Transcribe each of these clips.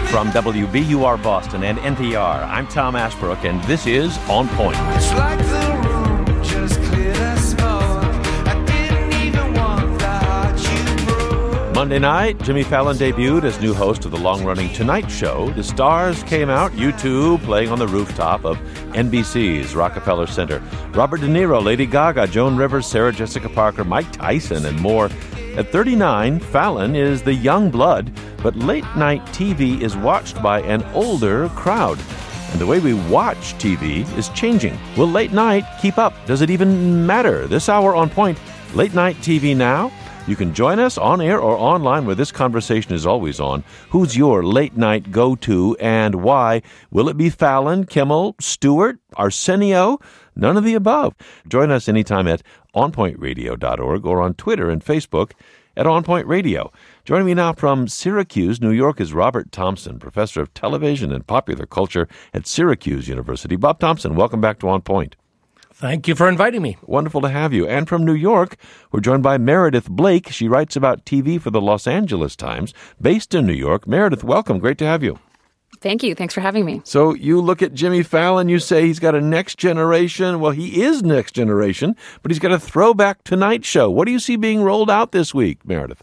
From WBUR Boston and NPR, I'm Tom Ashbrook, and this is On Point. It's like the room just cleared of smoke. I didn't even want the heart you broke. Monday night, Jimmy Fallon debuted as new host of the long-running Tonight Show. The stars came out, U2 playing on the rooftop of NBC's Rockefeller Center. Robert De Niro, Lady Gaga, Joan Rivers, Sarah Jessica Parker, Mike Tyson, and more. At 39, Fallon is the young blood, but late-night TV is watched by an older crowd. And the way we watch TV is changing. Will late night keep up? Does it even matter? This hour on Point, Late Night TV Now. You can join us on air or online where this conversation is always on. Who's your late night go-to and why? Will it be Fallon, Kimmel, Stewart, Arsenio? None of the above. Join us anytime at onpointradio.org or on Twitter and Facebook at On Point Radio. Joining me now from Syracuse, New York, is Robert Thompson, professor of television and popular culture at Syracuse University. Bob Thompson, welcome back to On Point. Thank you for inviting me. Wonderful to have you. And from New York, we're joined by Meredith Blake. She writes about TV for the Los Angeles Times, based in New York. Meredith, welcome. Great to have you. Thank you. Thanks for having me. So you look at Jimmy Fallon, you say he's got a next generation. Well, he is next generation, but he's got a throwback Tonight Show. What do you see being rolled out this week, Meredith?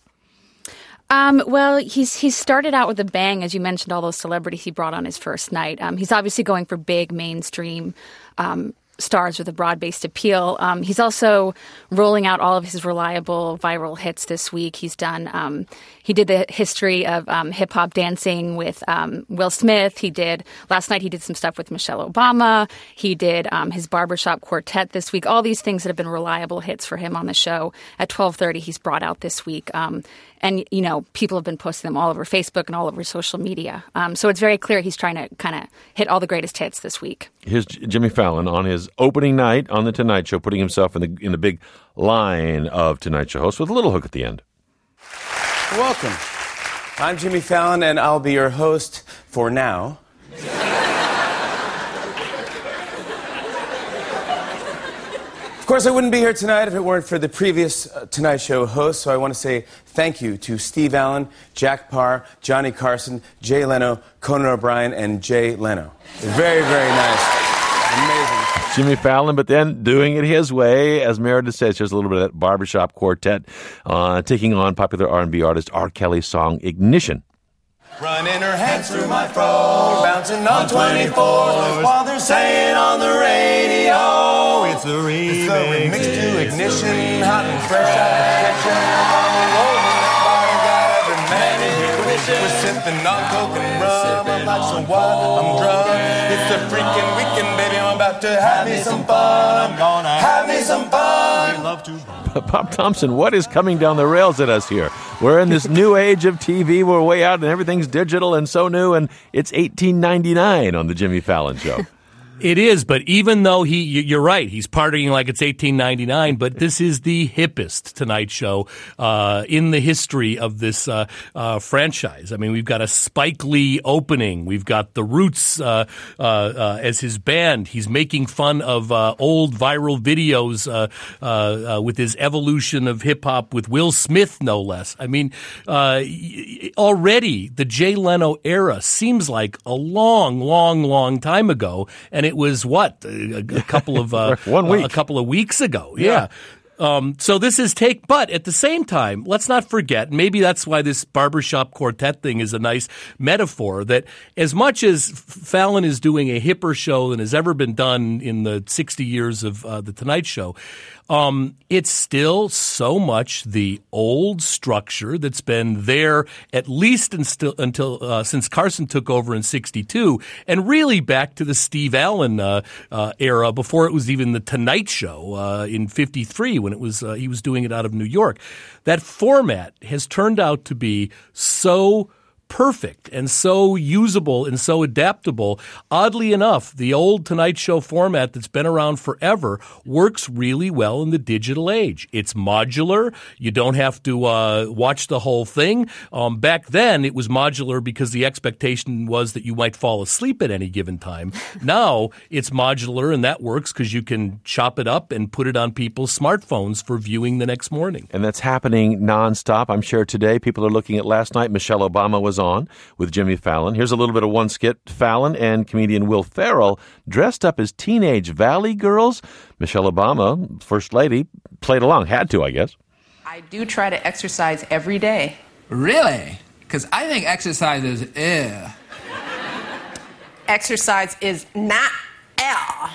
Well, he's started out with a bang, as you mentioned, all those celebrities he brought on his first night. He's obviously going for big mainstream stars with a broad-based appeal. He's also rolling out all of his reliable viral hits this week. He's done, he did the history of hip-hop dancing with Will Smith. Last night he did some stuff with Michelle Obama. He did his barbershop quartet this week. All these things that have been reliable hits for him on the show. At 12:30 he's brought out this week. And, you know, people have been posting them all over Facebook and all over social media. So it's very clear he's trying to kind of hit all the greatest hits this week. Here's Jimmy Fallon on his opening night on The Tonight Show, putting himself in the big line of Tonight Show hosts with a little hook at the end. Welcome. I'm Jimmy Fallon, and I'll be your host for now. Of course, I wouldn't be here tonight if it weren't for the previous Tonight Show hosts, so I want to say thank you to Steve Allen, Jack Parr, Johnny Carson, Jay Leno, Conan O'Brien, and Jay Leno. Very, very nice. Amazing. Jimmy Fallon, but then doing it his way, as Meredith says, just a little bit of that barbershop quartet, taking on popular R&B artist R. Kelly's song Ignition. Running her hands through my fro, bouncing on 24, while they're saying on the radio, it's a remix to Ignition, hot and fresh out of the kitchen. Everybody got every man in here wishing. We're sipping on coke and rum. I'm like, so what? I'm drunk. It's the freaking weekend, baby. I'm about to have me some fun. I'm gonna have me some fun. We love to. Bob Thompson, what is coming down the rails at us here? We're in this new age of TV. We're way out and everything's digital and so new, and it's $18.99 on the Jimmy Fallon Show. It is, but even though you're right, he's partying like it's $18.99, but this is the hippest Tonight Show in the history of this franchise. I mean, we've got a Spike Lee opening. We've got The Roots as his band. He's making fun of old viral videos with his evolution of hip-hop with Will Smith, no less. I mean, already the Jay Leno era seems like a long, long, long time ago, and it was a couple of 1 week, a couple of weeks ago. Yeah. So this is but at the same time, let's not forget, maybe that's why this barbershop quartet thing is a nice metaphor, that as much as Fallon is doing a hipper show than has ever been done in the 60 years of The Tonight Show, it's still so much the old structure that's been there at least until since Carson took over in '62, and really back to the Steve Allen era before it was even the Tonight Show in '53 when it was he was doing it out of New York. That format has turned out to be so perfect and so usable and so adaptable. Oddly enough, the old Tonight Show format that's been around forever works really well in the digital age. It's modular. You don't have to watch the whole thing. Back then, it was modular because the expectation was that you might fall asleep at any given time. Now, it's modular, and that works because you can chop it up and put it on people's smartphones for viewing the next morning. And that's happening nonstop. I'm sure today people are looking at last night. Michelle Obama was was on with Jimmy Fallon. Here's a little bit of one skit. Fallon and comedian Will Ferrell dressed up as teenage Valley girls. Michelle Obama, First Lady, played along. Had to, I guess. I do try to exercise every day. Really? Because I think exercise is ew. Exercise is not L.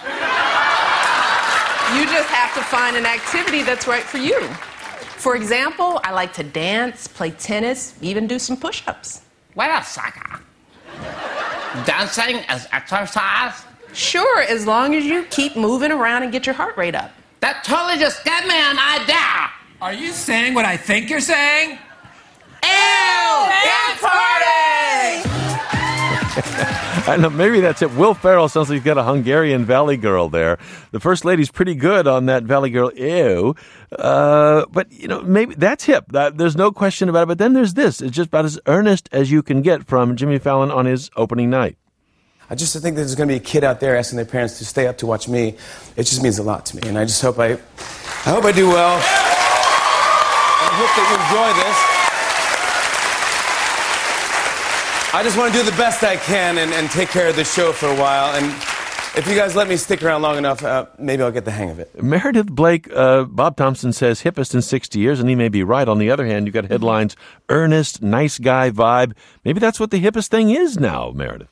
You just have to find an activity that's right for you. For example, I like to dance, play tennis, even do some push-ups. Wait a second. Dancing is exercise? Sure, as long as you keep moving around and get your heart rate up. That totally just gave me an idea. Are you saying what I think you're saying? Dance party! I know, maybe that's it. Will Ferrell sounds like he's got a Hungarian Valley Girl there. The First Lady's pretty good on that Valley Girl, ew. But, maybe that's hip. There's no question about it. But then there's this. It's just about as earnest as you can get from Jimmy Fallon on his opening night. I just think that there's going to be a kid out there asking their parents to stay up to watch me. It just means a lot to me. And I just hope I do well. I hope that you enjoy this. I just want to do the best I can and take care of the show for a while. And if you guys let me stick around long enough, maybe I'll get the hang of it. Meredith Blake, Bob Thompson says hippest in 60 years, and he may be right. On the other hand, you've got headlines, earnest, nice guy vibe. Maybe that's what the hippest thing is now, Meredith.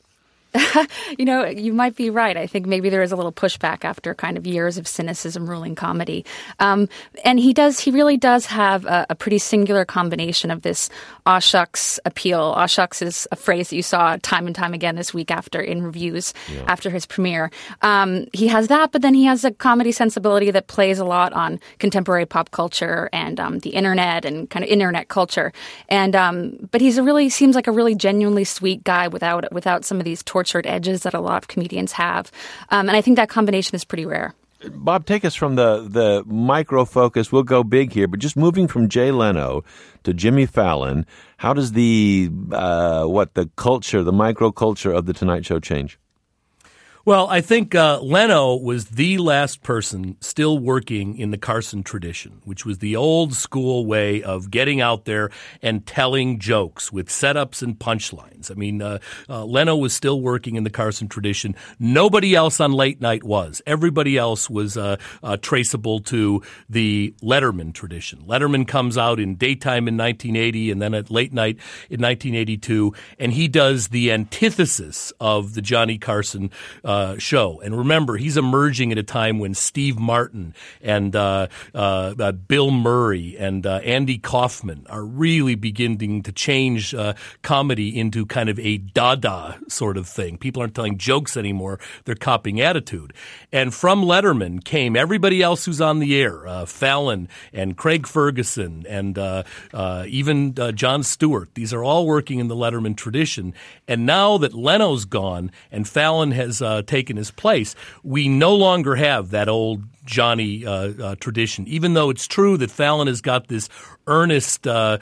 You might be right. I think maybe there is a little pushback after kind of years of cynicism ruling comedy. And he really does have a pretty singular combination of this aw shucks appeal. Aw shucks is a phrase that you saw time and time again this week in reviews after his premiere. He has that, but then he has a comedy sensibility that plays a lot on contemporary pop culture and the internet and kind of internet culture. And but seems like a really genuinely sweet guy without some of these tortured edges that a lot of comedians have. And I think that combination is pretty rare. Bob, take us from the micro focus. We'll go big here, but just moving from Jay Leno to Jimmy Fallon, how does the culture, the micro culture of The Tonight Show change? Well, I think Leno was the last person still working in the Carson tradition, which was the old school way of getting out there and telling jokes with setups and punchlines. I mean, Leno was still working in the Carson tradition. Nobody else on late night was. Everybody else was traceable to the Letterman tradition. Letterman comes out in daytime in 1980 and then at late night in 1982, and he does the antithesis of the Johnny Carson show. And remember, he's emerging at a time when Steve Martin and Bill Murray and Andy Kaufman are really beginning to change comedy into kind of a dada sort of thing. People aren't telling jokes anymore. They're copying attitude. And from Letterman came everybody else who's on the air, Fallon and Craig Ferguson and even Jon Stewart. These are all working in the Letterman tradition. And now that Leno's gone and Fallon has taken his place, we no longer have that old Johnny tradition, even though it's true that Fallon has got this earnest, nice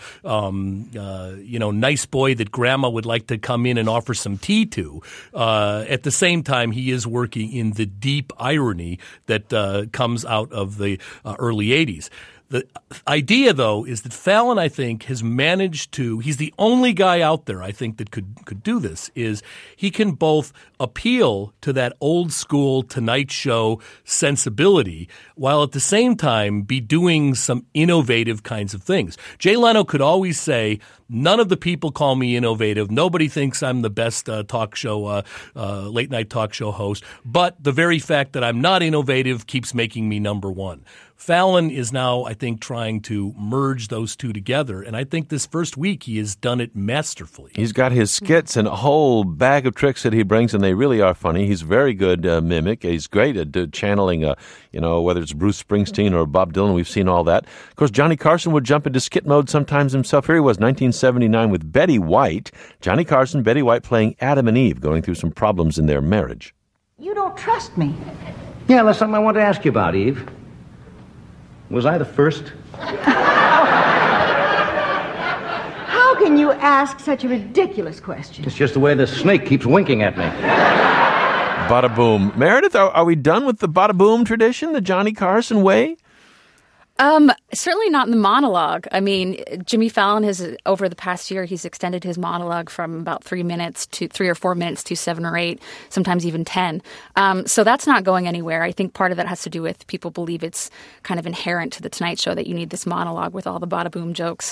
boy that grandma would like to come in and offer some tea to. At the same time, he is working in the deep irony that comes out of the early 80s. The idea, though, is that Fallon, I think, has managed to – he's the only guy out there, I think, that could do this, is he can both appeal to that old-school Tonight Show sensibility while at the same time be doing some innovative kinds of things. Jay Leno could always say, none of the people call me innovative. Nobody thinks I'm the best late-night talk show host. But the very fact that I'm not innovative keeps making me number one. Fallon is now, I think, trying to merge those two together. And I think this first week he has done it masterfully. He's got his skits and a whole bag of tricks that he brings, and they really are funny. He's a very good mimic. He's great at channeling, whether it's Bruce Springsteen or Bob Dylan. We've seen all that. Of course, Johnny Carson would jump into skit mode sometimes himself. Here he was, 1979, with Betty White. Johnny Carson, Betty White playing Adam and Eve, going through some problems in their marriage. You don't trust me. Yeah, that's something I want to ask you about, Eve. Was I the first? How can you ask such a ridiculous question? It's just the way the snake keeps winking at me. Bada boom. Meredith, are we done with the bada boom tradition, the Johnny Carson way? Certainly not in the monologue. I mean, Jimmy Fallon has, over the past year, he's extended his monologue from about 3 or 4 minutes to 7 or 8, sometimes even 10. So that's not going anywhere. I think part of that has to do with people believe it's kind of inherent to the Tonight Show that you need this monologue with all the bada boom jokes.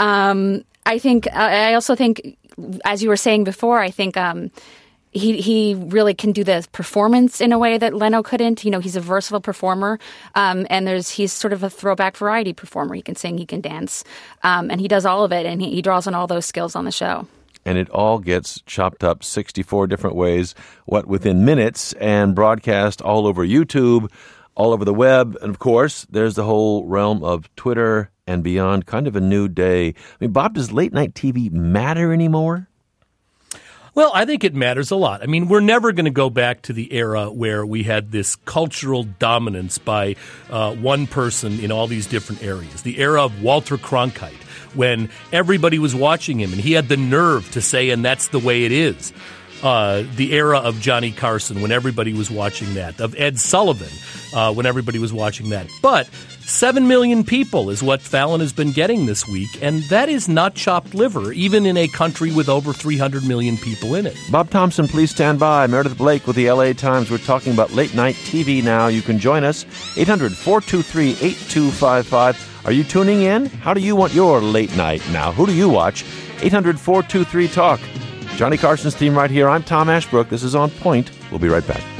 I also think, as you were saying before, I think he really can do the performance in a way that Leno couldn't. You know, he's a versatile performer, and he's sort of a throwback variety performer. He can sing, he can dance, and he does all of it, and he draws on all those skills on the show. And it all gets chopped up 64 different ways, within minutes, and broadcast all over YouTube, all over the web. And, of course, there's the whole realm of Twitter and beyond, kind of a new day. I mean, Bob, does late-night TV matter anymore? Well, I think it matters a lot. I mean, we're never going to go back to the era where we had this cultural dominance by one person in all these different areas. The era of Walter Cronkite, when everybody was watching him, and he had the nerve to say, and that's the way it is. The era of Johnny Carson, when everybody was watching that. Of Ed Sullivan, when everybody was watching that. But 7 million people is what Fallon has been getting this week, and that is not chopped liver, even in a country with over 300 million people in it. Bob Thompson, please stand by. Meredith Blake with the LA Times. We're talking about late-night TV now. You can join us, 800-423-8255. Are you tuning in? How do you want your late night now? Who do you watch? 800-423-TALK. Johnny Carson's theme right here. I'm Tom Ashbrook. This is On Point. We'll be right back.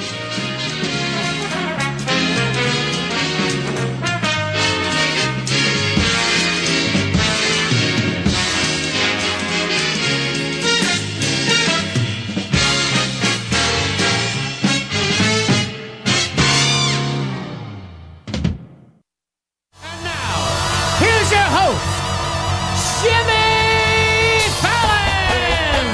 Here's your host, Jimmy Fallon!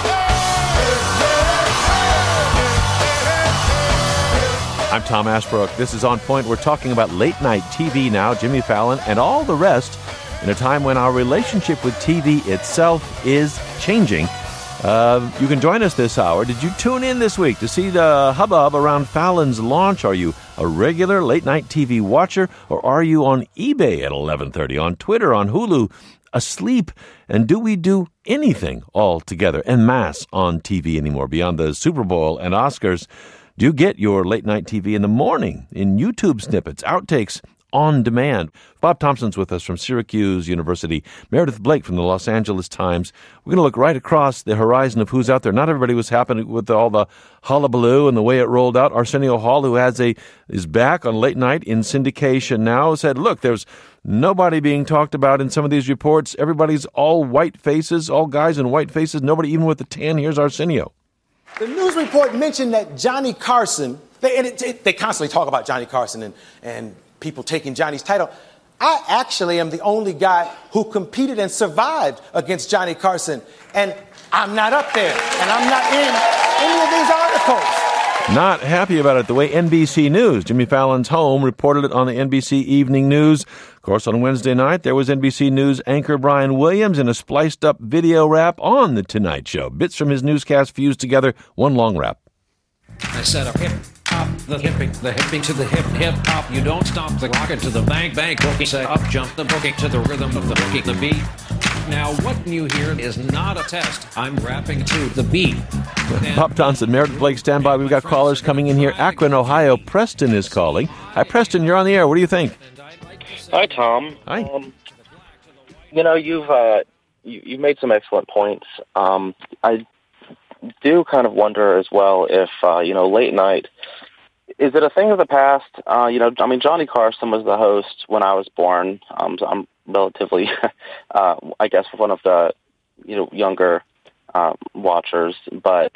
I'm Tom Ashbrook. This is On Point. We're talking about late-night TV now, Jimmy Fallon, and all the rest in a time when our relationship with TV itself is changing. You can join us this hour. Did you tune in this week to see the hubbub around Fallon's launch? Are you a regular late-night TV watcher, or are you on eBay at 11:30, on Twitter, on Hulu, asleep? And do we do anything all together en masse on TV anymore beyond the Super Bowl and Oscars? Do you get your late-night TV in the morning, in YouTube snippets, outtakes, on demand? Bob Thompson's with us from Syracuse University. Meredith Blake from the Los Angeles Times. We're going to look right across the horizon of who's out there. Not everybody was happy with all the hullabaloo and the way it rolled out. Arsenio Hall, who is back on late night in syndication now, said, look, there's nobody being talked about in some of these reports. Everybody's all white faces, all guys in white faces, nobody even with the tan. Here's Arsenio. The news report mentioned that Johnny Carson, they constantly talk about Johnny Carson and people taking Johnny's title. I actually am the only guy who competed and survived against Johnny Carson, and I'm not up there, and I'm not in any of these articles. Not happy about it. The way NBC News, Jimmy Fallon's home, reported it on the NBC Evening News. Of course, on Wednesday night, there was NBC News anchor Brian Williams in a spliced-up video wrap on The Tonight Show. Bits from his newscast fused together, one long wrap. I said a hip hop, the hipping to the hip hop. You don't stop the rocket to the bang boogie. Say up jump the boogie to the rhythm of the boogie, the beat. Now what you hear is not a test. I'm rapping to the beat. Bob Thompson, Meredith Blake, stand by. We've got callers coming in here. Akron, Ohio. Preston is calling. Hi, Preston. You're on the air. What do you think? Hi, Tom. Hi. You've made some excellent points. I do kind of wonder as well if, late night, is it a thing of the past? Johnny Carson was the host when I was born. So I'm relatively, I guess, one of the, younger watchers. But,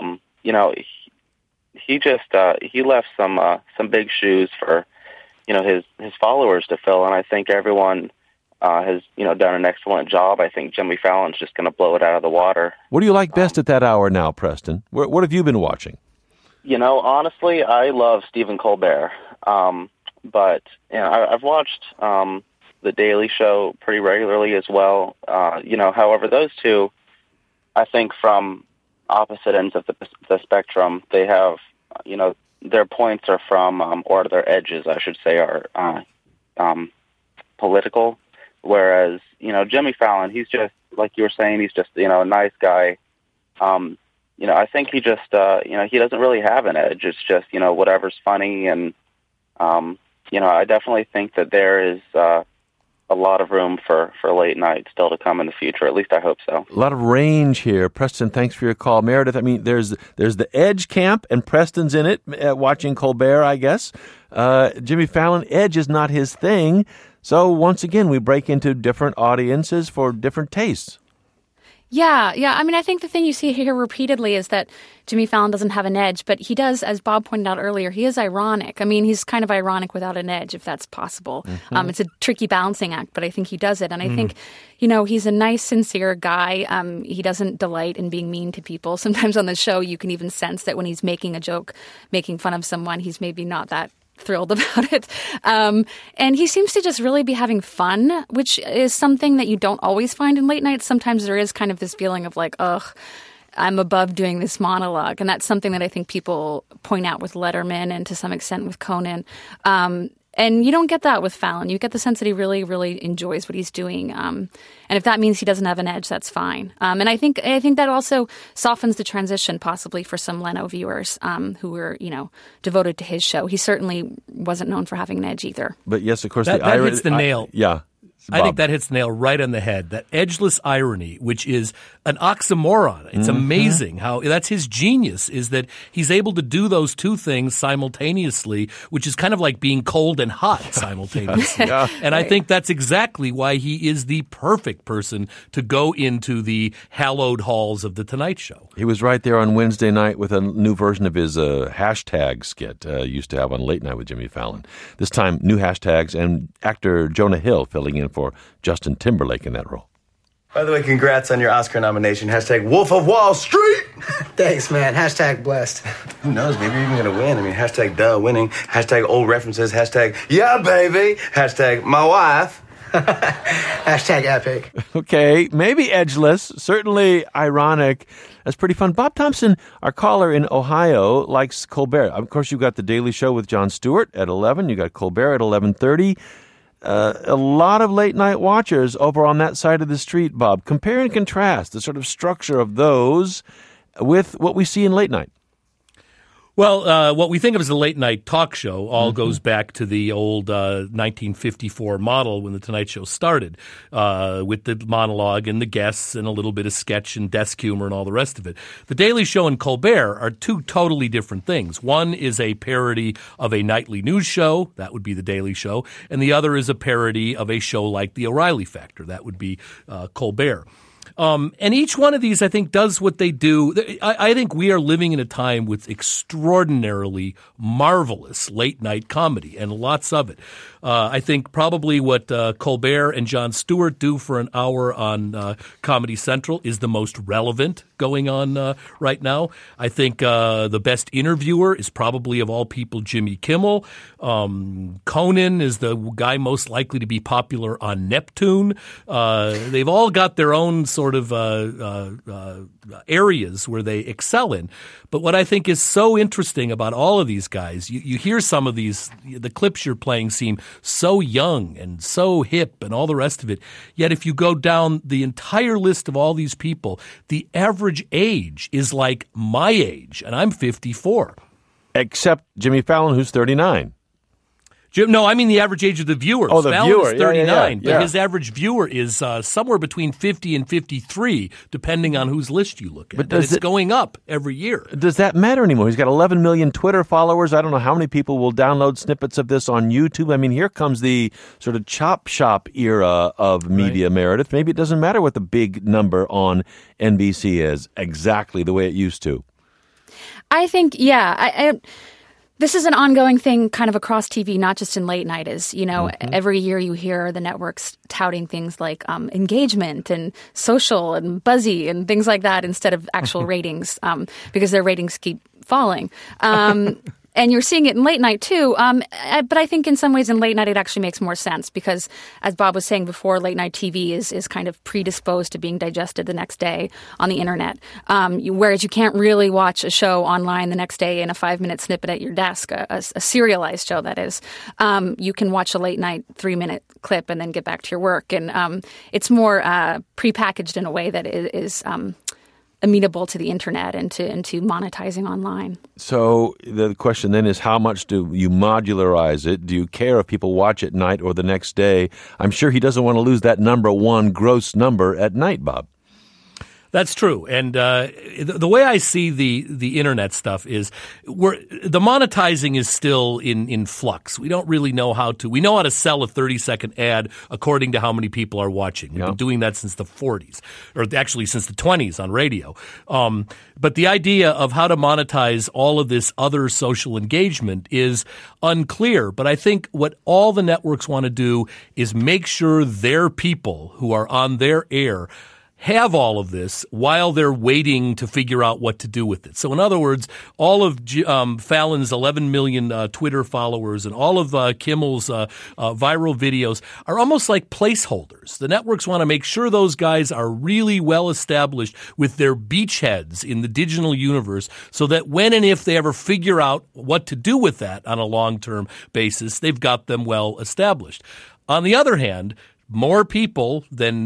he left some big shoes for, his followers to fill. And I think everyone has, done an excellent job. I think Jimmy Fallon's just going to blow it out of the water. What do you like best at that hour now, Preston? What have you been watching? Honestly, I love Stephen Colbert. But I've watched The Daily Show pretty regularly as well. However, those two, I think from opposite ends of the spectrum, they have, their points are from, or their edges, I should say, are political. Whereas, Jimmy Fallon, he's just, like you were saying, he's just, a nice guy. I think he just, he doesn't really have an edge. It's just, whatever's funny. And, I definitely think that there is a lot of room for late night still to come in the future. At least I hope so. A lot of range here. Preston, thanks for your call. Meredith, I mean, there's the Edge camp, and Preston's in it, watching Colbert, I guess. Jimmy Fallon, Edge is not his thing. So once again, we break into different audiences for different tastes. Yeah. I mean, I think the thing you see here repeatedly is that Jimmy Fallon doesn't have an edge, but he does, as Bob pointed out earlier, he is ironic. I mean, he's kind of ironic without an edge, if that's possible. Mm-hmm. It's a tricky balancing act, but I think he does it. And I think, he's a nice, sincere guy. He doesn't delight in being mean to people. Sometimes on the show, you can even sense that when he's making a joke, making fun of someone, he's maybe not that thrilled about it. And he seems to just really be having fun, which is something that you don't always find in late night. Sometimes there is kind of this feeling of like, ugh, I'm above doing this monologue. And that's something that I think people point out with Letterman and to some extent with Conan. And you don't get that with Fallon. You get the sense that he really, really enjoys what he's doing. And if that means he doesn't have an edge, that's fine. And I think that also softens the transition possibly for some Leno viewers who were, devoted to his show. He certainly wasn't known for having an edge either. But yes, of course, that hits the nail. Yeah. I think that hits the nail right on the head. That edgeless irony, which is an oxymoron. It's amazing how that's his genius, is that he's able to do those two things simultaneously, which is kind of like being cold and hot simultaneously. Yeah. And I think that's exactly why he is the perfect person to go into the hallowed halls of The Tonight Show. He was right there on Wednesday night with a new version of his hashtag skit used to have on Late Night with Jimmy Fallon. This time, new hashtags and actor Jonah Hill filling in for Justin Timberlake in that role. By the way, congrats on your Oscar nomination. Hashtag Wolf of Wall Street. Thanks, man. Hashtag blessed. Who knows? Maybe you're even going to win. I mean, hashtag duh winning. Hashtag old references. Hashtag yeah, baby. Hashtag my wife. Hashtag epic. Okay, maybe edgeless, certainly ironic. That's pretty fun. Bob Thompson, our caller in Ohio, likes Colbert. Of course, you've got The Daily Show with Jon Stewart at 11. You got Colbert at 11:30. A lot of late night watchers over on that side of the street, Bob. Compare and contrast the sort of structure of those with what we see in late night. Well, what we think of as a late-night talk show all goes back to the old 1954 model when The Tonight Show started, with the monologue and the guests and a little bit of sketch and desk humor and all the rest of it. The Daily Show and Colbert are two totally different things. One is a parody of a nightly news show. That would be The Daily Show. And the other is a parody of a show like The O'Reilly Factor. That would be Colbert. And each one of these, I think, does what they do. I think we are living in a time with extraordinarily marvelous late-night comedy, and lots of it. I think probably what Colbert and Jon Stewart do for an hour on Comedy Central is the most relevant going on right now. I think the best interviewer is probably, of all people, Jimmy Kimmel. Conan is the guy most likely to be popular on Neptune. They've all got their own sort of areas where they excel in. But what I think is so interesting about all of these guys, you hear some of these, the clips you're playing seem so young and so hip and all the rest of it. Yet if you go down the entire list of all these people, the average age is like my age, and I'm 54. Except Jimmy Fallon, who's 39. No, I mean the average age of the viewers. Oh, the Fallon viewer. is 39, yeah. but his average viewer is somewhere between 50 and 53, depending on whose list you look at. But it's going up every year. Does that matter anymore? He's got 11 million Twitter followers. I don't know how many people will download snippets of this on YouTube. I mean, here comes the sort of chop shop era of media, right. Meredith. Maybe it doesn't matter what the big number on NBC is exactly the way it used to. I think, this is an ongoing thing kind of across TV, not just in late night. Every year you hear the networks touting things like engagement and social and buzzy and things like that instead of actual ratings because their ratings keep falling. And you're seeing it in late night too. But I think in some ways in late night it actually makes more sense because, as Bob was saying before, late night TV is kind of predisposed to being digested the next day on the internet. Whereas you can't really watch a show online the next day in a 5-minute snippet at your desk, a serialized show that is. You can watch a late night 3-minute clip and then get back to your work. And it's more prepackaged in a way that is amenable to the internet and to monetizing online. So the question then is, how much do you modularize it? Do you care if people watch at night or the next day? I'm sure he doesn't want to lose that number one gross number at night, Bob. That's true. And the way I see the internet stuff is the monetizing is still in flux. We don't really know we know how to sell a 30-second ad according to how many people are watching. We've been doing that since the 40s, or actually since the 20s on radio. But the idea of how to monetize all of this other social engagement is unclear. But I think what all the networks want to do is make sure their people who are on their air have all of this while they're waiting to figure out what to do with it. So in other words, all of Fallon's 11 million Twitter followers and all of Kimmel's viral videos are almost like placeholders. The networks want to make sure those guys are really well established with their beachheads in the digital universe so that when and if they ever figure out what to do with that on a long-term basis, they've got them well established. On the other hand, more people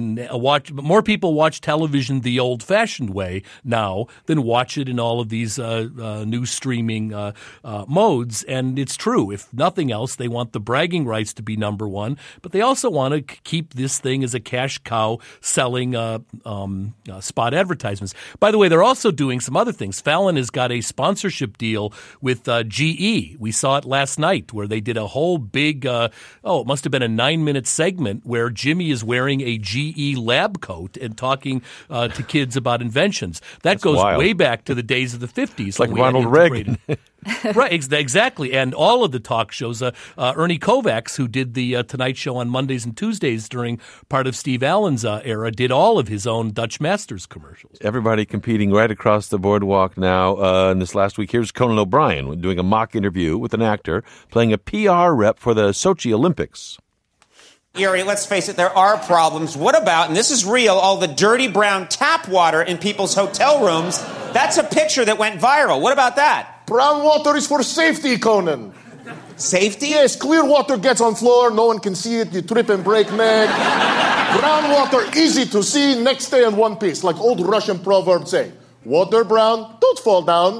watch television the old-fashioned way now than watch it in all of these new streaming modes. And it's true. If nothing else, they want the bragging rights to be number one, but they also want to keep this thing as a cash cow selling spot advertisements. By the way, they're also doing some other things. Fallon has got a sponsorship deal with GE. We saw it last night where they did a whole big, it must have been a 9-minute segment where Jimmy is wearing a GE lab coat and talking to kids about inventions. That's goes wild. Way back to the days of the 50s. It's like Ronald Reagan. Right, exactly. And all of the talk shows, Ernie Kovacs, who did the Tonight Show on Mondays and Tuesdays during part of Steve Allen's era, did all of his own Dutch Masters commercials. Everybody competing right across the boardwalk now. In this last week, here's Conan O'Brien doing a mock interview with an actor playing a PR rep for the Sochi Olympics. Erie, let's face it, there are problems. What about, and this is real, all the dirty brown tap water in people's hotel rooms? That's a picture that went viral. What about that? Brown water is for safety, Conan. Safety? Yes, clear water gets on floor, no one can see it, you trip and break neck. Brown water, easy to see, next day in one piece, like old Russian proverbs say. Water brown, don't fall down.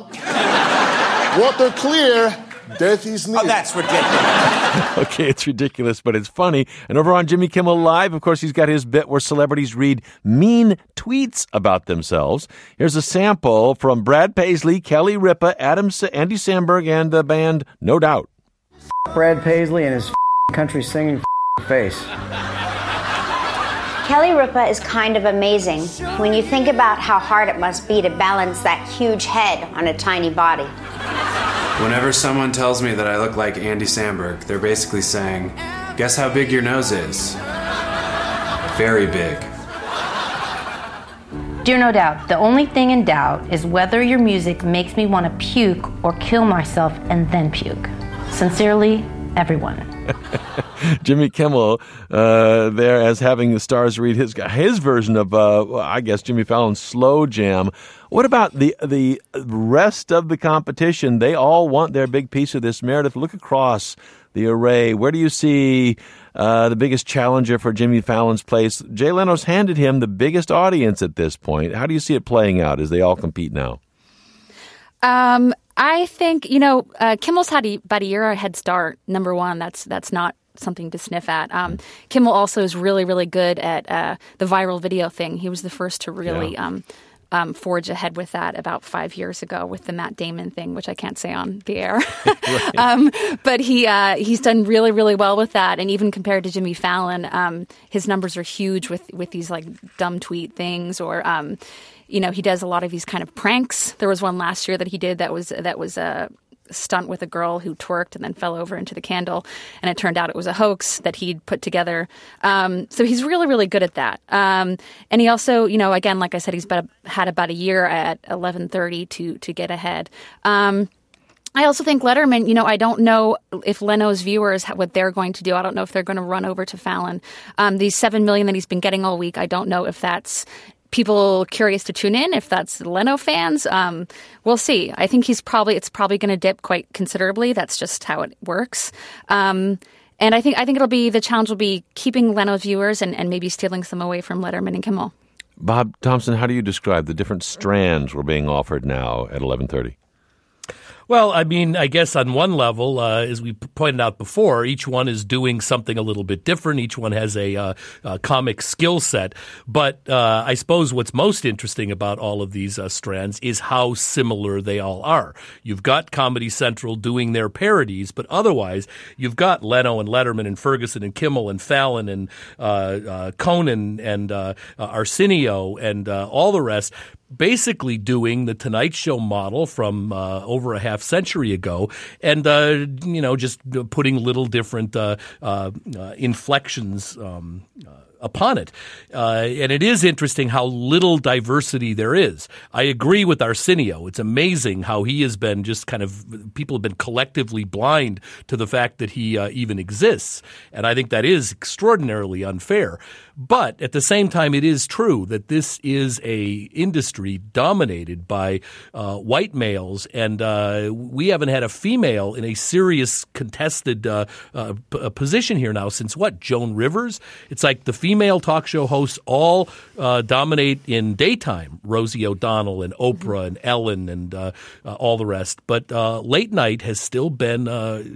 Water clear, death is near. Oh, that's ridiculous. Okay, it's ridiculous, but it's funny. And over on Jimmy Kimmel Live, of course, he's got his bit where celebrities read mean tweets about themselves. Here's a sample from Brad Paisley, Kelly Ripa, Andy Samberg, and the band No Doubt. Brad Paisley and his country singing face. Kelly Ripa is kind of amazing when you think about how hard it must be to balance that huge head on a tiny body. Whenever someone tells me that I look like Andy Samberg, they're basically saying, guess how big your nose is? Very big. Dear No Doubt, the only thing in doubt is whether your music makes me want to puke or kill myself and then puke. Sincerely, everyone. Jimmy Kimmel there as having the stars read his version of, I guess, Jimmy Fallon's Slow Jam. What about the rest of the competition? They all want their big piece of this. Meredith, look across the array. Where do you see the biggest challenger for Jimmy Fallon's place? Jay Leno's handed him the biggest audience at this point. How do you see it playing out as they all compete now? I think, Kimmel's had about a year head start, number one. That's not something to sniff at. Kimmel also is really, really good at the viral video thing. He was the first to really forge ahead with that about 5 years ago with the Matt Damon thing, which I can't say on the air. But he's done really, really well with that. And even compared to Jimmy Fallon, his numbers are huge with these like dumb tweet things or he does a lot of these kind of pranks. There was one last year that he did that was a stunt with a girl who twerked and then fell over into the candle, and it turned out it was a hoax that he'd put together. So he's really, really good at that. And he also, again, like I said, he's had about a year at 11:30 to get ahead. I also think Letterman, I don't know if Leno's viewers, what they're going to do. I don't know if they're going to run over to Fallon. These 7 million that he's been getting all week, I don't know if that's people curious to tune in, if that's Leno fans. We'll see. I think it's probably going to dip quite considerably. That's just how it works. And I think the challenge will be keeping Leno's viewers and maybe stealing some away from Letterman and Kimmel. Bob Thompson, how do you describe the different strands we're being offered now at 11:30? Well, I mean, I guess on one level, as we pointed out before, each one is doing something a little bit different. Each one has a comic skill set. But I suppose what's most interesting about all of these strands is how similar they all are. You've got Comedy Central doing their parodies, but otherwise you've got Leno and Letterman and Ferguson and Kimmel and Fallon and Conan and Arsenio and all the rest basically doing the Tonight Show model from over a half century ago and, just putting little different inflections upon it. And it is interesting how little diversity there is. I agree with Arsenio. It's amazing how he has been people have been collectively blind to the fact that he even exists. And I think that is extraordinarily unfair. But at the same time, it is true that this is a industry dominated by white males, and we haven't had a female in a serious contested position here now since what? Joan Rivers? It's like the female talk show hosts all dominate in daytime. Rosie O'Donnell and Oprah and Ellen and all the rest. But late night has still been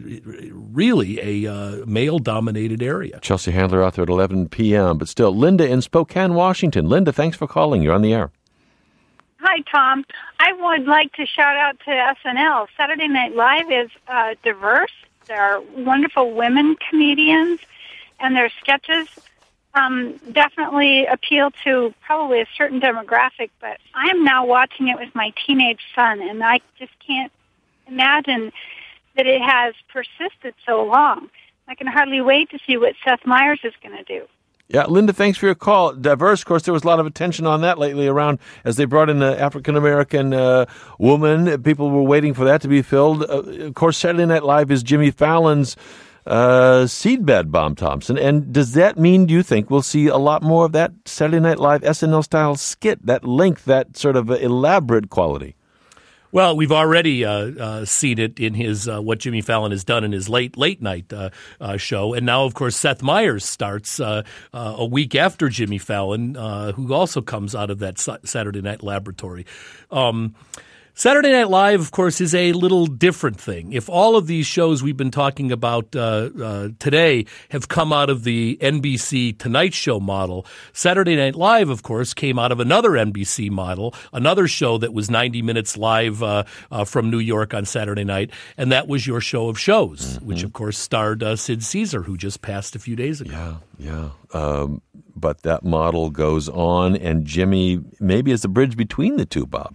really a male-dominated area. Chelsea Handler out there at 11 p.m., but still, Linda in Spokane, Washington. Linda, thanks for calling. You're on the air. Hi, Tom. I would like to shout out to SNL. Saturday Night Live is diverse. There are wonderful women comedians, and their sketches definitely appeal to probably a certain demographic, but I am now watching it with my teenage son, and I just can't imagine that it has persisted so long. I can hardly wait to see what Seth Meyers is going to do. Yeah, Linda, thanks for your call. Diverse, of course, there was a lot of attention on that lately around as they brought in the African-American woman. People were waiting for that to be filled. Of course, Saturday Night Live is Jimmy Fallon's seedbed, Bob Thompson. And does that mean, do you think, we'll see a lot more of that Saturday Night Live SNL-style skit, that length, that sort of elaborate quality? Well, we've already seen it in his what Jimmy Fallon has done in his late night show, and now, of course, Seth Meyers starts a week after Jimmy Fallon, who also comes out of that Saturday Night laboratory. Saturday Night Live, of course, is a little different thing. If all of these shows we've been talking about today have come out of the NBC Tonight Show model, Saturday Night Live, of course, came out of another NBC model, another show that was 90 minutes live from New York on Saturday night, and that was Your Show of Shows, which, of course, starred Sid Caesar, who just passed a few days ago. Yeah. But that model goes on, and Jimmy maybe is the bridge between the two, Bob.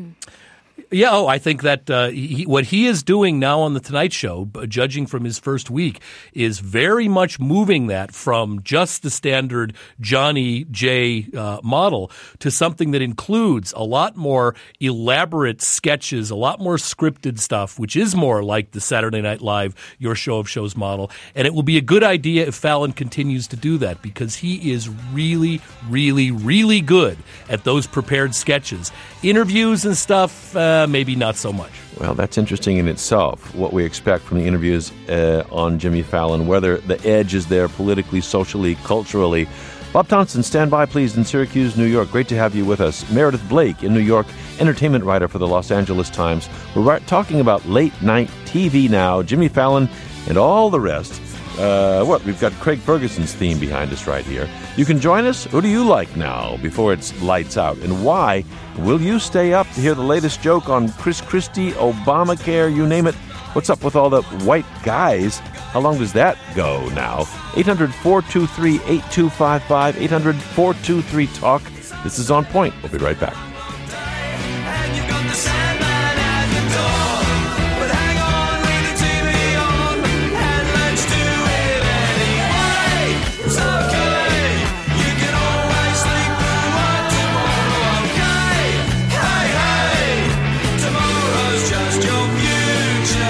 Yeah, I think that what he is doing now on The Tonight Show, judging from his first week, is very much moving that from just the standard Johnny J model to something that includes a lot more elaborate sketches, a lot more scripted stuff, which is more like the Saturday Night Live Your Show of Shows model. And it will be a good idea if Fallon continues to do that, because he is really, really, really good at those prepared sketches. Interviews and stuff, maybe not so much. Well, that's interesting in itself, what we expect from the interviews on Jimmy Fallon, whether the edge is there politically, socially, culturally. Bob Thompson, stand by, please, in Syracuse, New York. Great to have you with us. Meredith Blake in New York, entertainment writer for the Los Angeles Times. We're talking about late-night TV now, Jimmy Fallon, and all the rest. We've got Craig Ferguson's theme behind us right here. You can join us. Who do you like now before it's lights out? And why? Will you stay up to hear the latest joke on Chris Christie, Obamacare, you name it? What's up with all the white guys? How long does that go now? 800-423-8255, 800-423-TALK. This is On Point. We'll be right back. Tomorrow's just your future.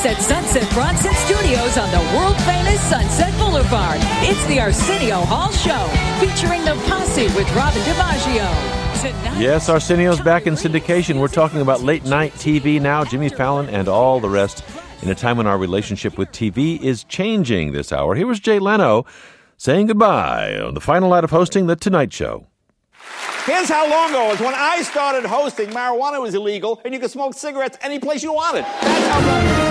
at Sunset Bronson Studios on the world-famous Sunset Boulevard. It's the Arsenio Hall Show, featuring the Posse with Robin DiMaggio. Tonight, Yes, Arsenio's back in syndication. We're talking about late-night TV now, Jimmy Fallon and all the rest, in a time when our relationship with TV is changing this hour. Here was Jay Leno saying goodbye on the final night of hosting The Tonight Show. Here's how long ago it was. When I started hosting, marijuana was illegal, and you could smoke cigarettes any place you wanted. That's how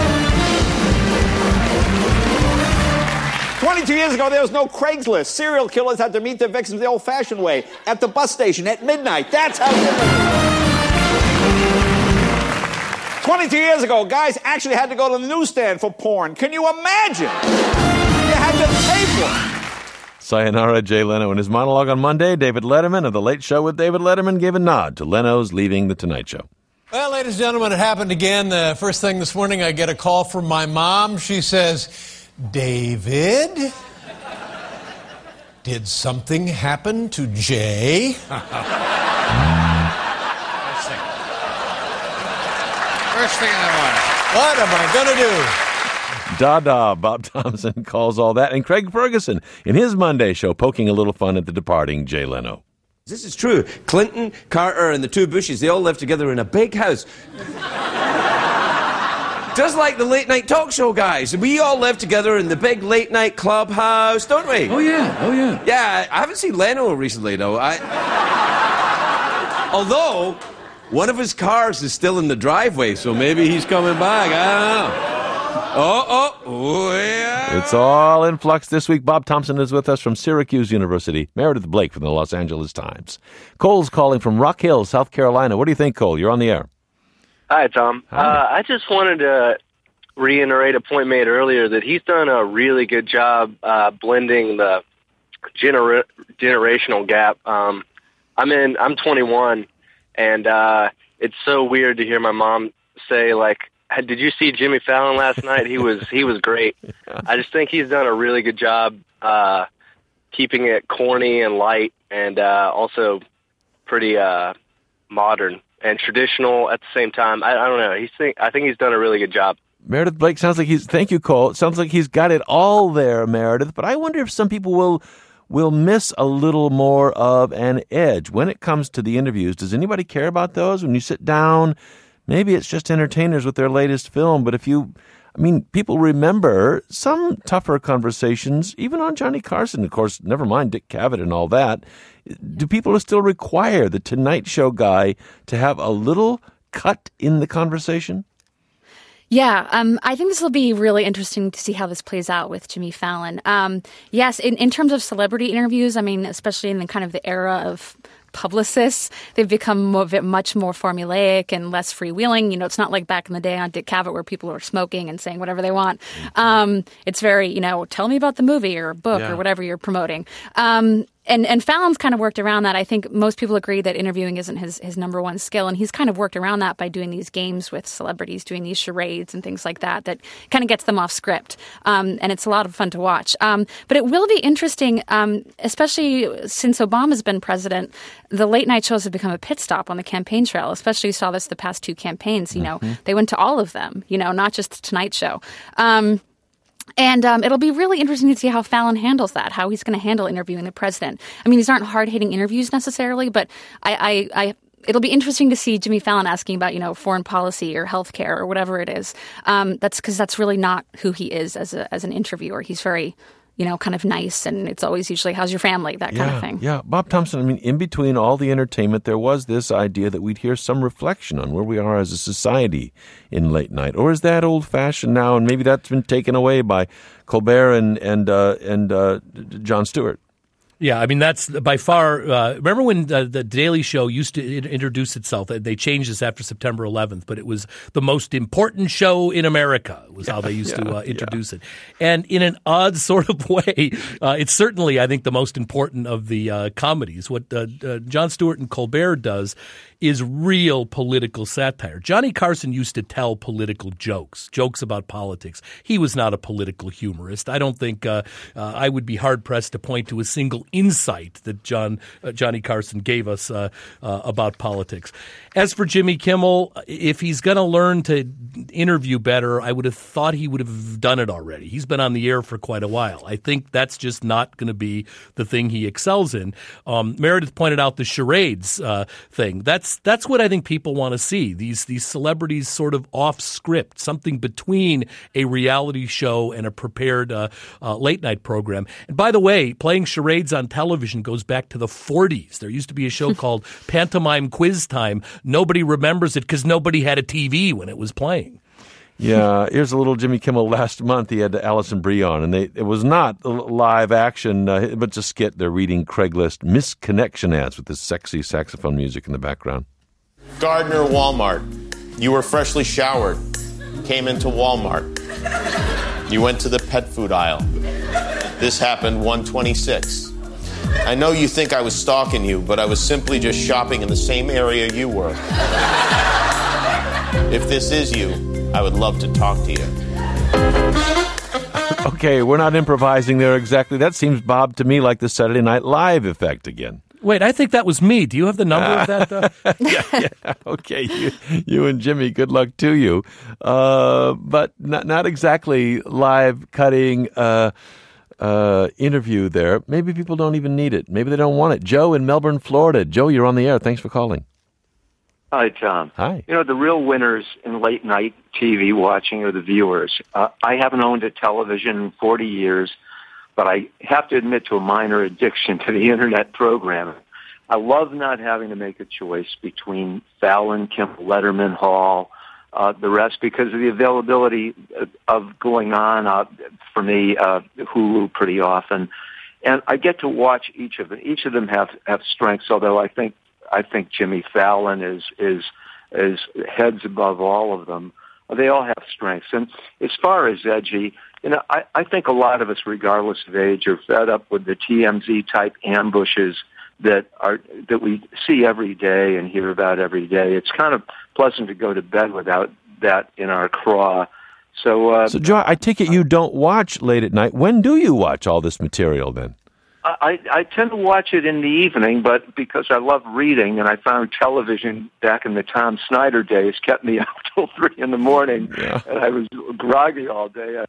long. 22 years ago, there was no Craigslist. Serial killers had to meet their victims the old-fashioned way, at the bus station at midnight. That's how different. 22 years ago, guys actually had to go to the newsstand for porn. Can you imagine? You had to pay for it. Sayonara, Jay Leno. In his monologue on Monday, David Letterman of The Late Show with David Letterman gave a nod to Leno's leaving The Tonight Show. Well, ladies and gentlemen, it happened again. First thing this morning, I get a call from my mom. She says, David, did something happen to Jay? First thing in the morning. What am I going to do? Dada, Bob Thompson calls all that. And Craig Ferguson in his Monday show poking a little fun at the departing Jay Leno. This is true. Clinton, Carter, and the two Bushes, they all lived together in a big house. Just like the late night talk show guys. We all live together in the big late night clubhouse, don't we? Oh, yeah. Yeah, I haven't seen Leno recently, though. Although, one of his cars is still in the driveway, so maybe he's coming back. I don't know. Oh, yeah. It's all in flux this week. Bob Thompson is with us from Syracuse University. Meredith Blake from the Los Angeles Times. Cole's calling from Rock Hill, South Carolina. What do you think, Cole? You're on the air. Hi, Tom. I just wanted to reiterate a point made earlier that he's done a really good job blending the generational gap. I'm 21, and it's so weird to hear my mom say, like, did you see Jimmy Fallon last night? He was great. I just think he's done a really good job keeping it corny and light, and also pretty modern and traditional at the same time. I don't know. I think he's done a really good job. Meredith Blake sounds like thank you, Cole. It sounds like he's got it all there, Meredith. But I wonder if some people will miss a little more of an edge when it comes to the interviews. Does anybody care about those? When you sit down, maybe it's just entertainers with their latest film, but people remember some tougher conversations, even on Johnny Carson, of course, never mind Dick Cavett and all that. Do people still require the Tonight Show guy to have a little cut in the conversation? Yeah, I think this will be really interesting to see how this plays out with Jimmy Fallon. Yes, in terms of celebrity interviews, especially in the kind of the era of publicists, they've become much more formulaic and less freewheeling. It's not like back in the day on Dick Cavett where people were smoking and saying whatever they want. It's very, tell me about the movie or book or whatever you're promoting. And Fallon's kind of worked around that. I think most people agree that interviewing isn't his number one skill, and he's kind of worked around that by doing these games with celebrities, doing these charades and things like that kind of gets them off script. And it's a lot of fun to watch. But it will be interesting, especially since Obama's been president, the late night shows have become a pit stop on the campaign trail, especially you saw this the past two campaigns. They went to all of them, not just the Tonight Show. And it'll be really interesting to see how Fallon handles that, how he's going to handle interviewing the president. These aren't hard-hitting interviews necessarily, but it'll be interesting to see Jimmy Fallon asking about, foreign policy or healthcare or whatever it is. That's because that's really not who he is as an interviewer. He's very, kind of nice, and it's always usually, how's your family, that kind of thing. Yeah, Bob Thompson, in between all the entertainment, there was this idea that we'd hear some reflection on where we are as a society in late night. Or is that old-fashioned now, and maybe that's been taken away by Colbert and Jon Stewart? Yeah, that's by far. Remember when the Daily Show used to introduce itself? They changed this after September 11th, but it was the most important show in America, was how they used to introduce it. And in an odd sort of way, it's certainly, I think, the most important of the comedies. What Jon Stewart and Colbert does is real political satire. Johnny Carson used to tell political jokes about politics. He was not a political humorist. I don't think I would be hard-pressed to point to a single wonderful insight that Johnny Carson gave us about politics. As for Jimmy Kimmel, if he's going to learn to interview better, I would have thought he would have done it already. He's been on the air for quite a while. I think that's just not going to be the thing he excels in. Meredith pointed out the charades thing. That's what I think people want to see. These celebrities sort of off script, something between a reality show and a prepared late night program. And by the way, playing charades on television goes back to the 40s. There used to be a show called Pantomime Quiz Time. Nobody remembers it because nobody had a TV when it was playing. Yeah, here's a little Jimmy Kimmel last month. He had Alison Brie on, and it was not live action, but just a skit. They're reading Craigslist misconnection ads with this sexy saxophone music in the background. Gardner, Walmart. You were freshly showered. Came into Walmart. You went to the pet food aisle. This happened 126. I know you think I was stalking you, but I was simply just shopping in the same area you were. If this is you, I would love to talk to you. Okay, we're not improvising there exactly. That seems, Bob, to me like the Saturday Night Live effect again. Wait, I think that was me. Do you have the number of that, though? Yeah. Okay, you and Jimmy, good luck to you. But not exactly live cutting interview there. Maybe people don't even need it. Maybe they don't want it. Joe in Melbourne, Florida. Joe, you're on the air. Thanks for calling. Hi, Tom. Hi. You know, the real winners in late-night TV watching are the viewers. I haven't owned a television in 40 years, but I have to admit to a minor addiction to the Internet programming. I love not having to make a choice between Fallon, Kimmel, Letterman, Hall, the rest, because of the availability of going on for me, Hulu pretty often. And I get to watch each of them. Each of them have strengths, although I think Jimmy Fallon is heads above all of them. They all have strengths. And as far as edgy, you know, I think a lot of us, regardless of age, are fed up with the TMZ type ambushes that we see every day and hear about every day. It's kind of pleasant to go to bed without that in our craw. So Joe, I take it you don't watch late at night. When do you watch all this material then? I tend to watch it in the evening, but because I love reading, and I found television back in the Tom Snyder days kept me up till 3 in the morning, and I was groggy all day.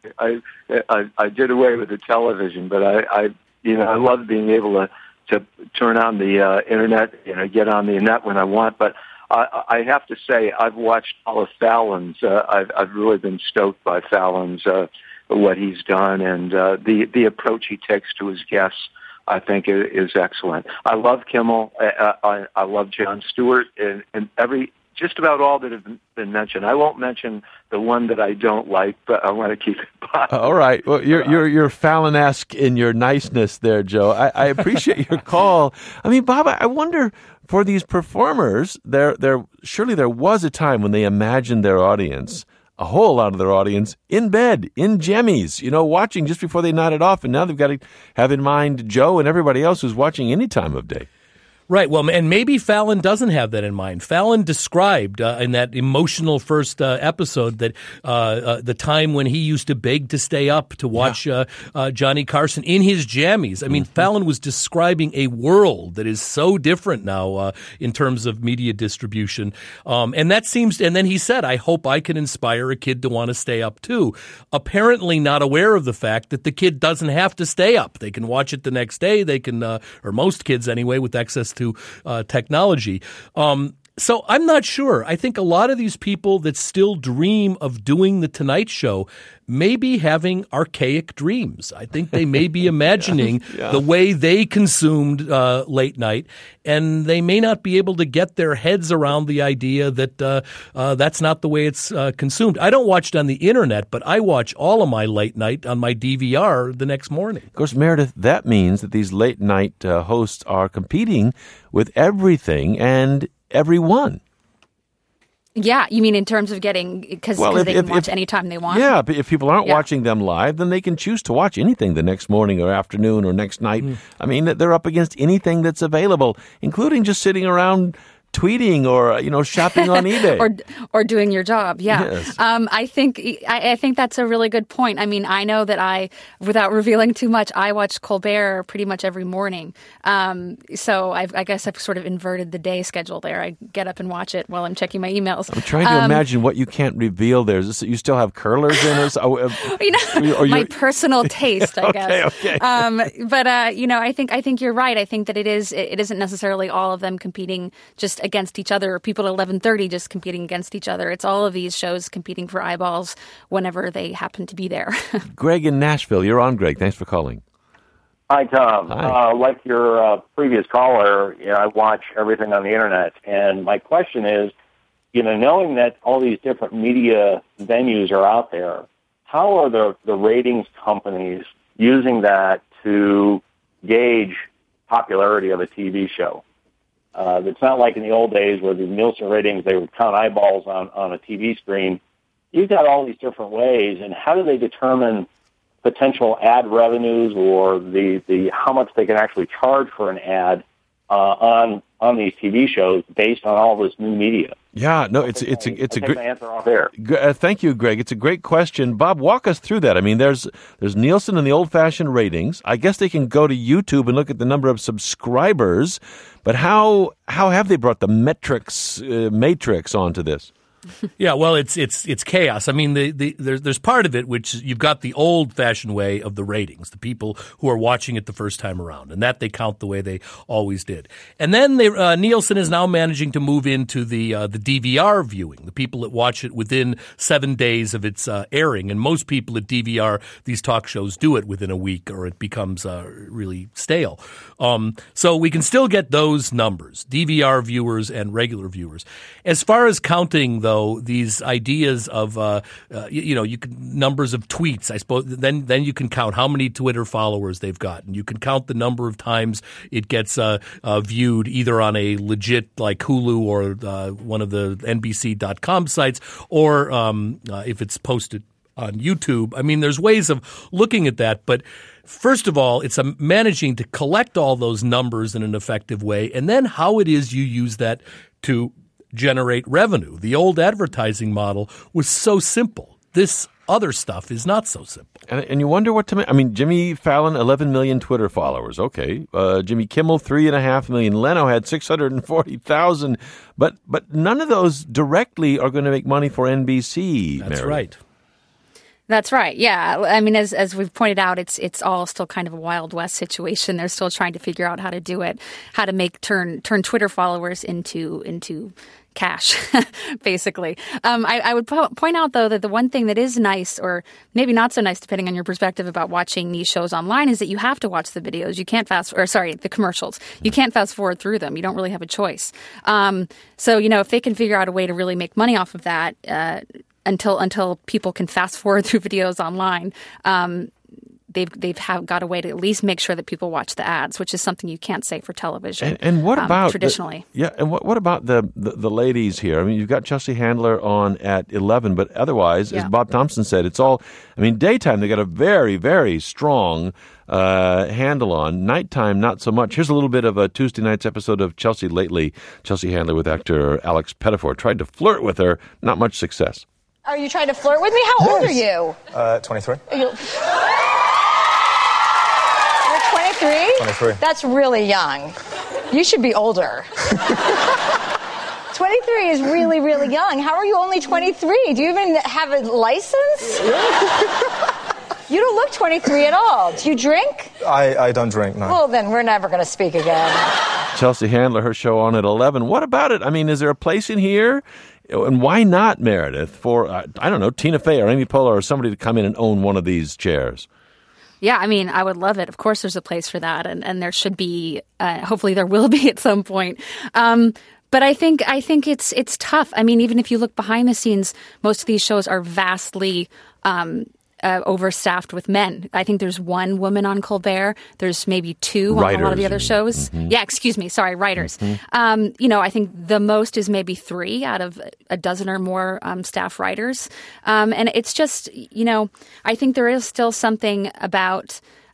I did away with the television, but I love being able to turn on the internet, get on the net when I want. But I have to say, I've watched all of Fallon's. I've really been stoked by Fallon's what he's done, and the approach he takes to his guests, I think, is excellent. I love Kimmel. I love Jon Stewart, and just about all that have been mentioned. I won't mention the one that I don't like, but I want to keep it positive. All right. Well, you're Fallon-esque in your niceness there, Joe. I appreciate your call. I mean, Bob, I wonder, for these performers, there surely there was a time when they imagined their audience, a whole lot of their audience, in bed, in jammies, watching just before they nodded off. And now they've got to have in mind Joe and everybody else who's watching any time of day. Right. Well, and maybe Fallon doesn't have that in mind. Fallon described in that emotional first episode that the time when he used to beg to stay up to watch Johnny Carson in his jammies. I mean, Fallon was describing a world that is so different now in terms of media distribution. And that seems, and then he said, I hope I can inspire a kid to want to stay up too. Apparently not aware of the fact that the kid doesn't have to stay up. They can watch it the next day. They can, or most kids anyway, with access to technology. So I'm not sure. I think a lot of these people that still dream of doing the Tonight Show may be having archaic dreams. I think they may be imagining the way they consumed late night, and they may not be able to get their heads around the idea that that's not the way it's consumed. I don't watch it on the internet, but I watch all of my late night on my DVR the next morning. Of course, Meredith, that means that these late night hosts are competing with everything and everyone. Yeah, you mean in terms of getting, because they can watch anytime they want? Yeah, but if people aren't watching them live, then they can choose to watch anything the next morning or afternoon or next night. I mean, they're up against anything that's available, including just sitting around tweeting or shopping on eBay or doing your job. Yeah. Yes. I think that's a really good point. I mean, I know that without revealing too much, I watch Colbert pretty much every morning. So I guess I've sort of inverted the day schedule there. I get up and watch it while I'm checking my emails. I'm trying to imagine what you can't reveal there. Is this, you still have curlers in it? My personal taste, I guess. Okay. But I think you're right. I think that it isn't necessarily all of them competing just against each other, or people at 11:30 just competing against each other. It's all of these shows competing for eyeballs whenever they happen to be there. Greg in Nashville, you're on, Greg. Thanks for calling. Hi, Tom. Hi. Like your previous caller, I watch everything on the internet, and my question is, knowing that all these different media venues are out there, how are the ratings companies using that to gauge popularity of a TV show? It's not like in the old days where the Nielsen ratings, they would count eyeballs on a TV screen. You've got all these different ways, and how do they determine potential ad revenues or the how much they can actually charge for an ad on these TV shows based on all this new media? Yeah, no, it's a great answer off there. Thank you, Greg. It's a great question. Bob, walk us through that. I mean, there's Nielsen and the old-fashioned ratings. I guess they can go to YouTube and look at the number of subscribers, but how have they brought the matrix onto this? Yeah, well, it's chaos. I mean, there's part of it which you've got the old-fashioned way of the ratings, the people who are watching it the first time around, and that they count the way they always did. And then Nielsen is now managing to move into the DVR viewing, the people that watch it within 7 days of its airing. And most people at DVR, these talk shows, do it within a week, or it becomes really stale. So we can still get those numbers, DVR viewers and regular viewers. As far as counting, though, these ideas of you can numbers of tweets, I suppose, then you can count how many Twitter followers they've got, and you can count the number of times it gets viewed either on a legit like Hulu or one of the NBC.com sites, or if it's posted on YouTube. I mean, there's ways of looking at that, but first of all, it's managing to collect all those numbers in an effective way, and then how it is you use that to generate revenue. The old advertising model was so simple. This other stuff is not so simple. And you wonder what to make. I mean, Jimmy Fallon, 11 million Twitter followers. Okay. Jimmy Kimmel, 3.5 million. Leno had 640,000. But none of those directly are going to make money for NBC. That's Mary. right. That's right. Yeah. I mean, as we've pointed out, it's all still kind of a Wild West situation. They're still trying to figure out how to do it, how to turn Twitter followers into cash, basically. I would point out, though, that the one thing that is nice, or maybe not so nice, depending on your perspective about watching these shows online, is that you have to watch the videos. You can't the commercials. You can't fast forward through them. You don't really have a choice. So, if they can figure out a way to really make money off of that, until people can fast forward through videos online, they've got a way to at least make sure that people watch the ads, which is something you can't say for television. And what about traditionally? And what about the ladies here? I mean, you've got Chelsea Handler on at 11, but otherwise, as Bob Thompson said, it's all. I mean, daytime they got a very, very strong handle on. Nighttime, not so much. Here's a little bit of a Tuesday night's episode of Chelsea Lately. Chelsea Handler with actor Alex Pettifor tried to flirt with her. Not much success. Are you trying to flirt with me? How old are you? 23. You're 23? 23. That's really young. You should be older. 23 is really, really young. How are you only 23? Do you even have a license? You don't look 23 at all. Do you drink? I don't drink, no. Well, then we're never going to speak again. Chelsea Handler, her show on at 11. What about it? I mean, is there a place in here? And why not, Meredith, for, I don't know, Tina Fey or Amy Poehler or somebody to come in and own one of these chairs? Yeah, I mean, I would love it. Of course there's a place for that, and there should be, hopefully there will be at some point. But I think it's tough. I mean, even if you look behind the scenes, most of these shows are vastly overstaffed with men. I think there's one woman on Colbert. There's maybe two on a lot of the other shows. Mm-hmm. Yeah, excuse me. Sorry, writers. Mm-hmm. I think the most is maybe 3 out of a dozen or more staff writers. And it's just, I think there is still something about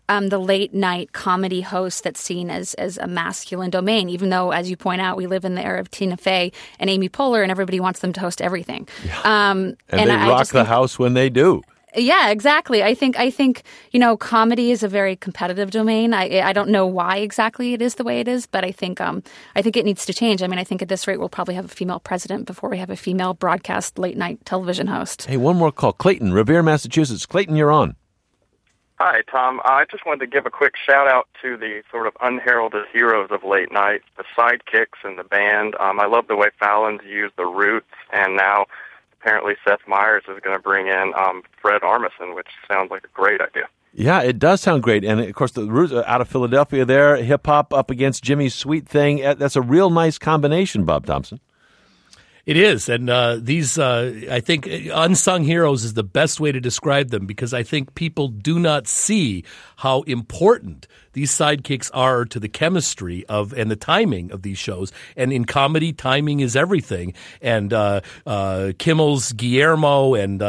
the late night comedy host that's seen as a masculine domain, even though, as you point out, we live in the era of Tina Fey and Amy Poehler, and everybody wants them to host everything. And they rock the house when they do. Yeah, exactly. I think comedy is a very competitive domain. I don't know why exactly it is the way it is, but I think it needs to change. I mean, I think at this rate we'll probably have a female president before we have a female broadcast late night television host. Hey, one more call. Clayton, Revere, Massachusetts. Clayton, you're on. Hi, Tom. I just wanted to give a quick shout-out to the sort of unheralded heroes of late night, the sidekicks and the band. I love the way Fallon's used the Roots, and now apparently Seth Meyers is going to bring in Fred Armisen, which sounds like a great idea. Yeah, it does sound great. And, of course, the Roots out of Philadelphia there, hip-hop up against Jimmy's Sweet Thing. That's a real nice combination, Bob Thompson. It is, and these, I think, unsung heroes is the best way to describe them, because I think people do not see how important these sidekicks are to the chemistry of and the timing of these shows. And in comedy, timing is everything. And Kimmel's Guillermo and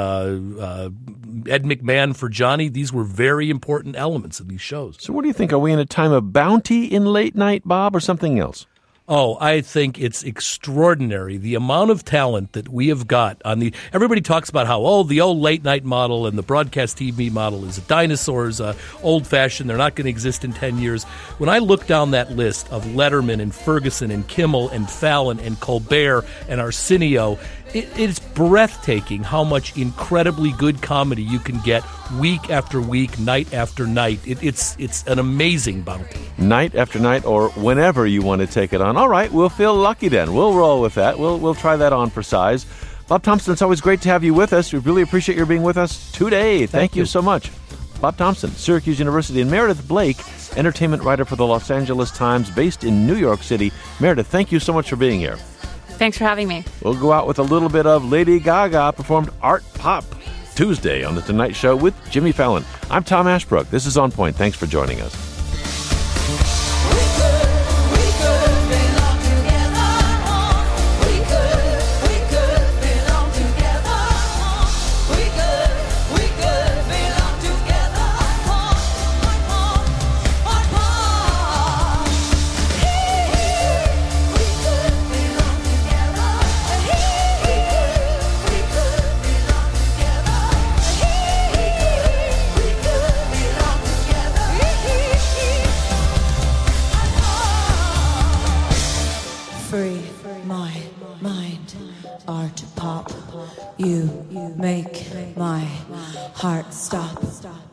Ed McMahon for Johnny, these were very important elements of these shows. So what do you think? Are we in a time of bounty in late night, Bob, or something else? Oh, I think it's extraordinary, the amount of talent that we have got on the – everybody talks about how, the old late-night model and the broadcast TV model is dinosaurs, old-fashioned, they're not going to exist in 10 years. When I look down that list of Letterman and Ferguson and Kimmel and Fallon and Colbert and Arsenio, it's breathtaking how much incredibly good comedy you can get week after week, night after night. It's an amazing bounty. Night after night, or whenever you want to take it on. All right, we'll feel lucky then. We'll roll with that. We'll try that on for size. Bob Thompson, it's always great to have you with us. We really appreciate your being with us today. Thank you so much. Bob Thompson, Syracuse University, and Meredith Blake, entertainment writer for the Los Angeles Times, based in New York City. Meredith, thank you so much for being here. Thanks for having me. We'll go out with a little bit of Lady Gaga performed Art Pop Tuesday on The Tonight Show with Jimmy Fallon. I'm Tom Ashbrook. This is On Point. Thanks for joining us. You make my heart stop.